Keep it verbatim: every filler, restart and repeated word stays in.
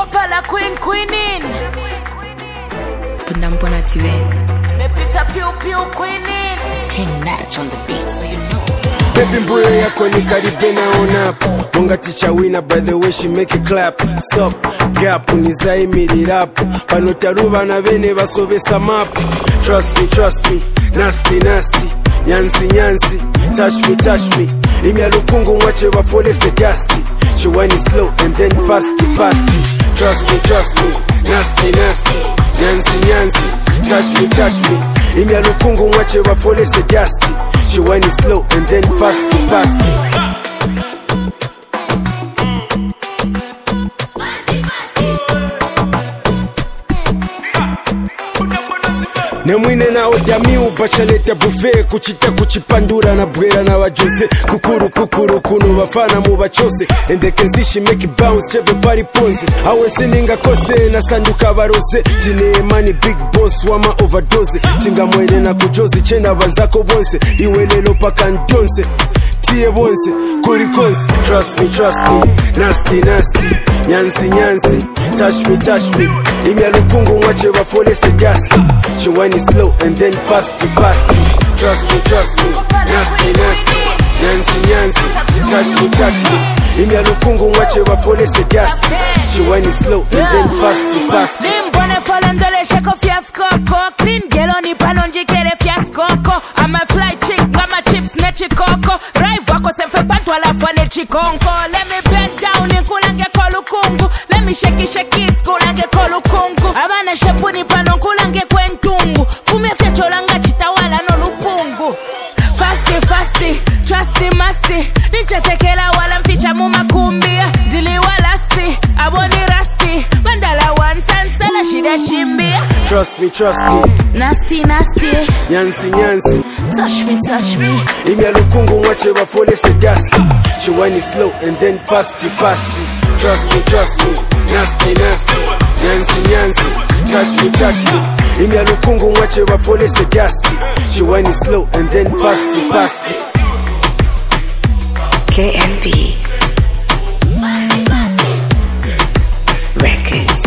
Popala queen queenin. Puna mpona tive. Me pita piu piu queenin. It's King Natch on the beat, so you know. Baby mbuyo yako ni karibe naona Bonga teacher winner by the way she make it clap Sup, gap, unizayi miri rap Pano taruba na bene basobesa map Trust me, trust me, nasty, nasty Nyansi, nyansi, touch me, touch me Imya lukungu mwache wafolese dusty She whine it slow and then fasty, fasty Trust me, trust me, nasty, nasty Nyansi, nyansi, touch me, touch me Imya lukungu mwache wafolese dusty She whine it slow and then fasty, fasty Nemwine na odami upachalete buffet Kuchita kuchipandura na bwera na wajose Kukuru kukuru kunu wafana mubachose Endekenzi she make it bounce chebe pari ponze Awese ninga kose na sanduka barose Tine money big boss wama overdose Tinga mwele na kujozi chena banzako bonse Iwelelo paka ndionse Tie bonse kuri konse Trust me, trust me, nasty, nasty Nyansi, nyansi, touch me, touch me Imya lukungu mwache wafolese dusty She whine it slow and then fasty, fasty Trust me, trust me, nasty, nasty Nyansi, nyansi, touch me, touch me Imya lukungu mwache wafolese dusty She whine it slow and then fasty, fasty Limbone folondole sheko fiaskoko Clean girl on ipalonji kere fiaskoko I'm a fly chick, mama chips nechi koko Drive wako sefe pantu alafu nechi konko Let me bend down nkulange kolukungu Let me shake it, shake it, kulange kolukungu Abana shepuni pano nkulange kwentungu Fume fiacholanga chitawala no lupungu Fasty, fasty, trusty, musty Niche tekela wala mficha muma kumbia Dili walasti, aboni rasti Mandala one sansana shida shimbia Trust me, trust me Nasty, nasty Nyansi, nyansi Touch me, touch me Imya lukungu mwache wafolese dusty She whine it slow and then fasty, fasty Trust me, trust me, nasty, nasty Nyansi, nyansi, touch me, touch me Imya lukungu mwache wafolese dusty She whine it slow and then fasty, fasty K N B Records.